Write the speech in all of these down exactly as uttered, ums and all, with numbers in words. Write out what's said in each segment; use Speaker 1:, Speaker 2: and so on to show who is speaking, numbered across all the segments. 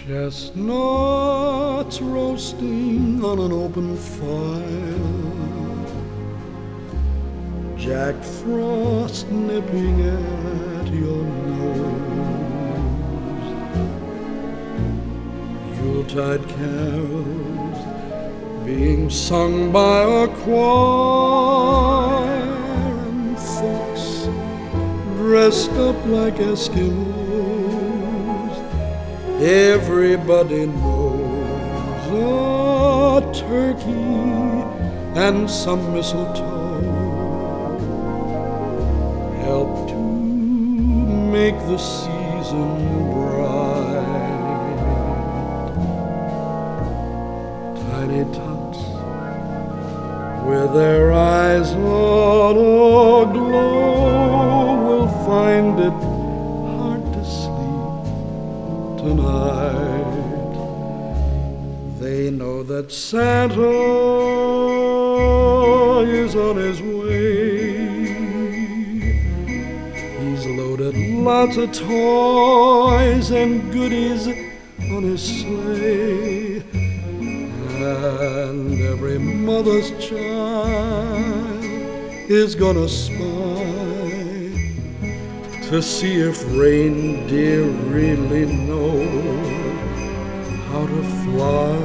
Speaker 1: Chestnuts roasting on an open fire, Jack Frost nipping at your nose, Yuletide carols being sung by a choir, and folks dressed up like Eskimos. Everybody knows a turkey and some mistletoe help to make the season bright. Tiny tots with their eyes on aglow will find it hard to sleep tonight. They know that Santa is on his way. He's loaded lots of toys and goodies on his sleigh, and every mother's child is gonna spy to see if reindeer really know how to fly.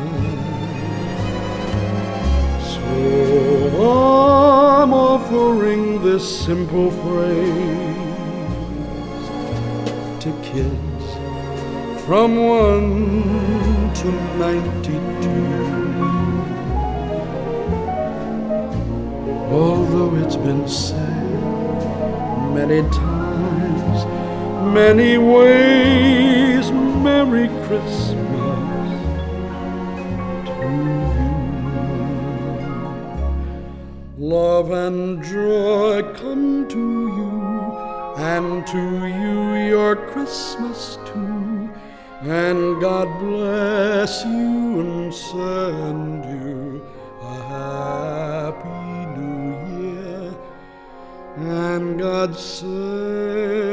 Speaker 1: So I'm offering this simple phrase to kids from one to ninety-two. Although it's been said many times, many ways, Merry Christmas to you. Love and joy come to you, and to you your Christmas too, and God bless you and send you a happy new year, and God save